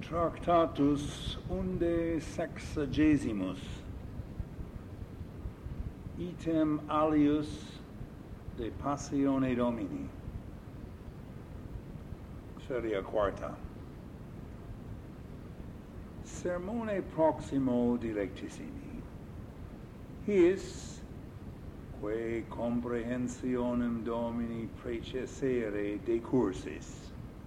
Tractatus unde sexagesimus, item alius de passione Domini, seria quarta. Sermone proximo dilectissimi, his quae comprehensionem Domini precessere decursis,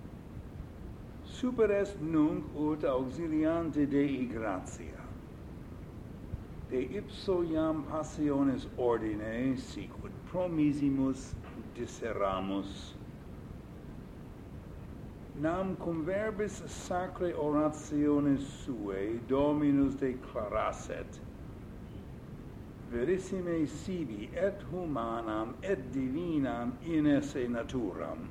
super est nunc ut auxiliante Dei gratia, de ipso iam passiones ordine sicut promisimus disseramus, nam cum verbis sacrae orationis suae Dominus declarasset, verissime sibi et humanam et divinam in esse naturam,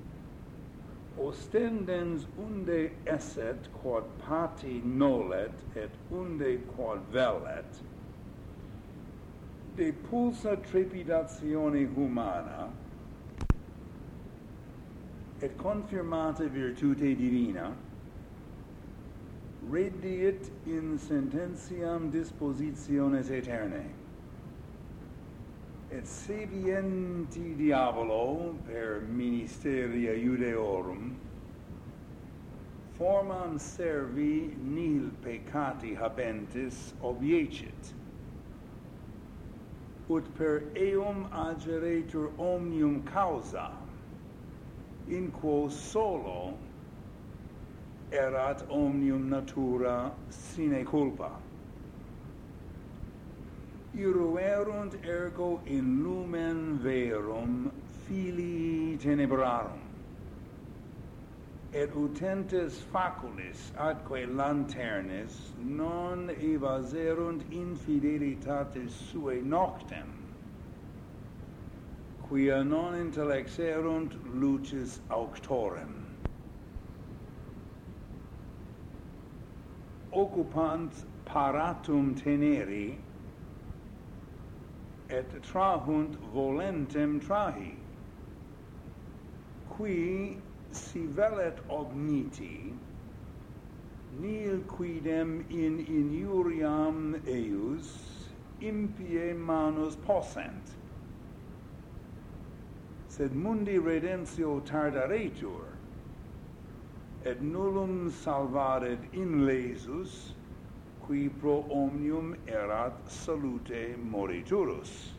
ostendens unde esset quod pati nolet et unde quod velet, de pulsa trepidatione humana et confirmata virtute divina, rediit in sententiam dispositiones aeternae, et sapienti diabolo per ministeria Iudeorum formam servi nihil peccati habentis obiecit, ut per eum ageretur omnium causa, in quo solo erat omnium natura sine culpa. Iruerunt ergo in lumen verum filii tenebrarum, et utentes faculis atque lanternis non evaserunt infidelitatis suae noctem, quia non intellexerunt lucis auctorem. Occupant paratum teneri, et trahunt volentem trahi, qui si velet ogniti, nil quidem in injuriam eius impie manus possent, sed mundi redemptio tardaretur, et nullum salvaret in lesus, qui pro omnium erat salute moriturus.